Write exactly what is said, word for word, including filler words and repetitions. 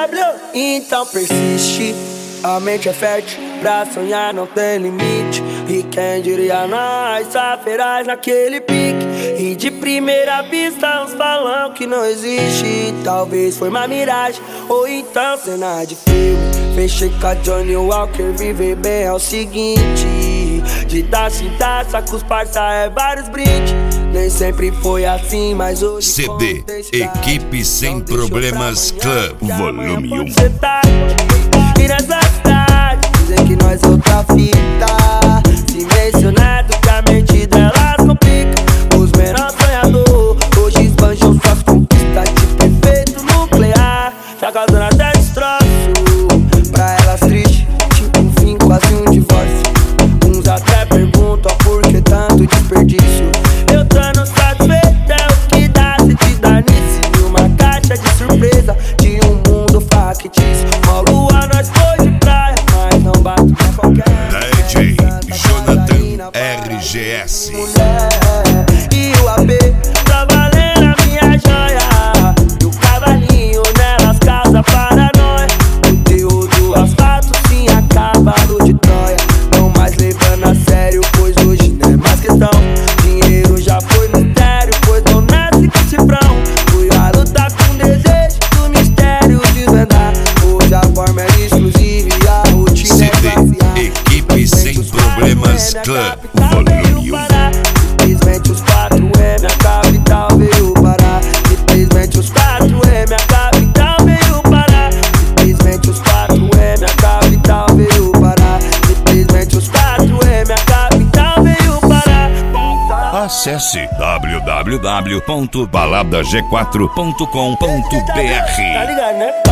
W. Então persiste, a mente é fértil, pra sonhar não tem limite. E quem diria nós, saferás naquele pique. E de primeira vista uns falam que não existe. Talvez foi uma miragem, ou então cena de filme. Fechei com a Johnny Walker, viver bem é o seguinte: de taça em taça com os parça é vários brindes. Nem sempre foi assim, mas hoje C D Equipe Sem Problemas Club Volume um. E nessa cidade dizem que nós é outra fita. Se mencionado que a mente delas complica. Os menores sonhadores hoje esbanjam suas conquistas de perfeito nuclear, tá causando até destroço pra elas triste, tipo um fim, quase um divórcio. Uns até perguntam por que tanto desperdício. Eu tô no satisfeito, é o que dá se te dar nisso. E uma caixa de surpresa de um mundo factício. Uma lua nós foi de praia, mas não bate pra qualquer D J Jonathan R G S. Mulher, e o A B tá valendo a minha joia. E o cavalinho nelas causa paranoia. O teu do asfalto sim a cavalo de Troia. Não mais levando a sério, pois hoje não é mais questão. Dinheiro já foi mistério, pois não nasce com cifrão. Fui a lutar com desejo do mistério desvendar. Hoje a forma é exclusiva e a rotina C é glaciar. D Equipe Sem Problemas Club Volume um. Simplesmente os quatro M, a capital veio parar. Simplesmente os quatro M, a capital veio parar. Simplesmente os quatro M, a capital veio parar. Simplesmente os quatro M, a capital veio parar. Acesse w w w ponto balada g quatro ponto com ponto b r. Tá ligado, né?